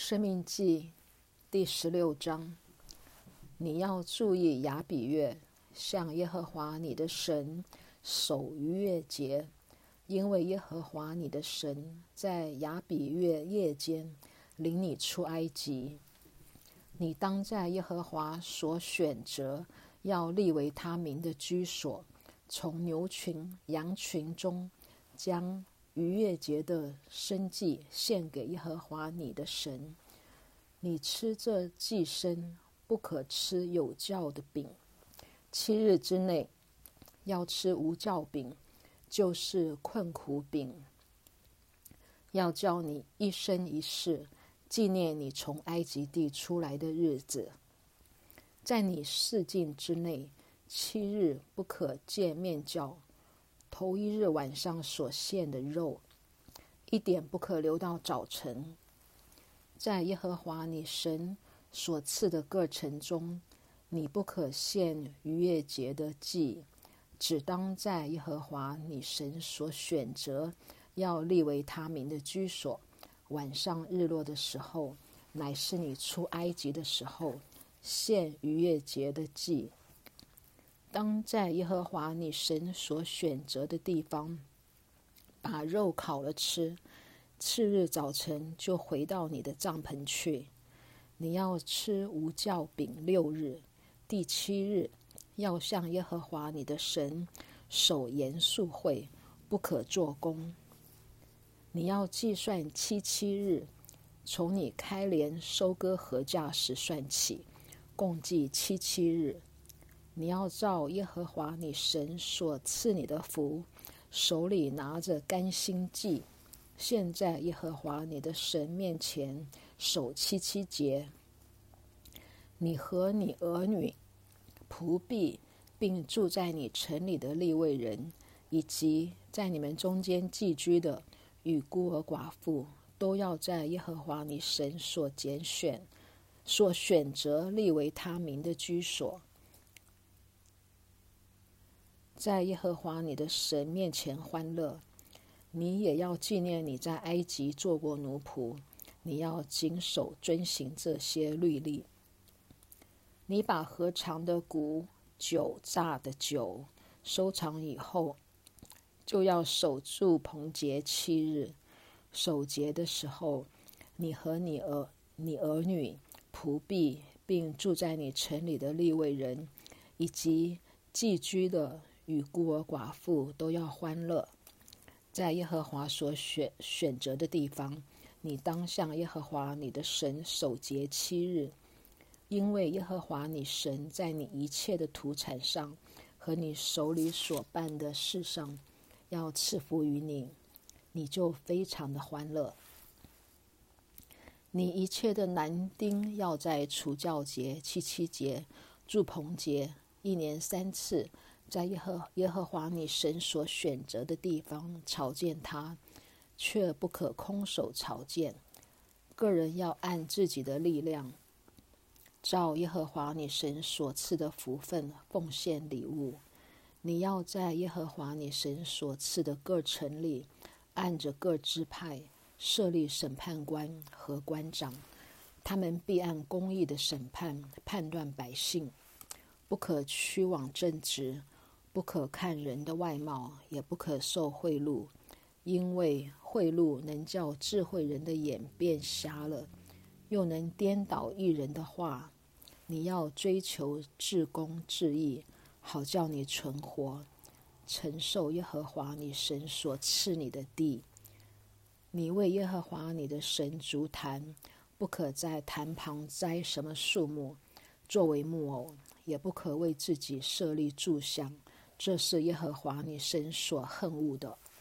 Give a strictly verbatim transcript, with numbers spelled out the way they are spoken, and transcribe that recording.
申命记第十六章，你要注意亚比月，向耶和华你的神守逾越节，因为耶和华你的神在亚比月夜间领你出埃及。你当在耶和华所选择要立为他名的居所，从牛群羊群中将逾越节的牲祭献给耶和华你的神。你吃这祭牲，不可吃有酵的饼。七日之内要吃无酵饼，就是困苦饼。要叫你一生一世纪念你从埃及地出来的日子。在你四境之内，七日不可见面酵。头一日晚上所献的肉，一点不可留到早晨。在耶和华你神所赐的各城中，你不可献逾越节的祭，只当在耶和华你神所选择要立为他名的居所。晚上日落的时候，乃是你出埃及的时候，献逾越节的祭。当在耶和华你神所选择的地方，把肉烤了吃。次日早晨就回到你的帐篷去。你要吃无酵饼六日，第七日要向耶和华你的神守严肃会，不可做工。你要计算七七日，从你开镰收割禾稼时算起，共计七七日。你要照耶和华你神所赐你的福，手里拿着甘心祭，献在耶和华你的神面前，守七七节。你和你儿女、仆婢，并住在你城里的利未人，以及在你们中间寄居的与孤儿寡妇，都要在耶和华你神所拣选、所选择立为他名的居所，在耶和华你的神面前欢乐。你也要纪念你在埃及做过奴仆，你要谨守遵行这些律例。你把合藏的谷、酒、榨的酒收藏以后，就要守住棚节七日。守节的时候，你和你儿、你儿女、仆婢，并住在你城里的利未人，以及寄居的与孤儿寡妇，都要欢乐。在耶和华所选选择的地方，你当向耶和华你的神守节七日，因为耶和华你神在你一切的土产上和你手里所办的事上要赐福于你，你就非常的欢乐。你一切的男丁要在除酵节、七七节、住棚节一年三次，在耶和耶和华你神所选择的地方朝见他，却不可空手朝见。个人要按自己的力量，照耶和华你神所赐的福分奉献礼物。你要在耶和华你神所赐的各城里，按着各支派设立审判官和官长，他们必按公义的审判判断百姓，不可屈枉正直，不可看人的外貌，也不可受贿赂，因为贿赂能叫智慧人的眼变瞎了，又能颠倒义人的话。你要追求至公至义，好叫你存活，承受耶和华你神所赐你的地。你为耶和华你的神筑坛，不可在坛旁栽什么树木作为木偶，也不可为自己设立柱像，这是耶和华你神所恨恶的。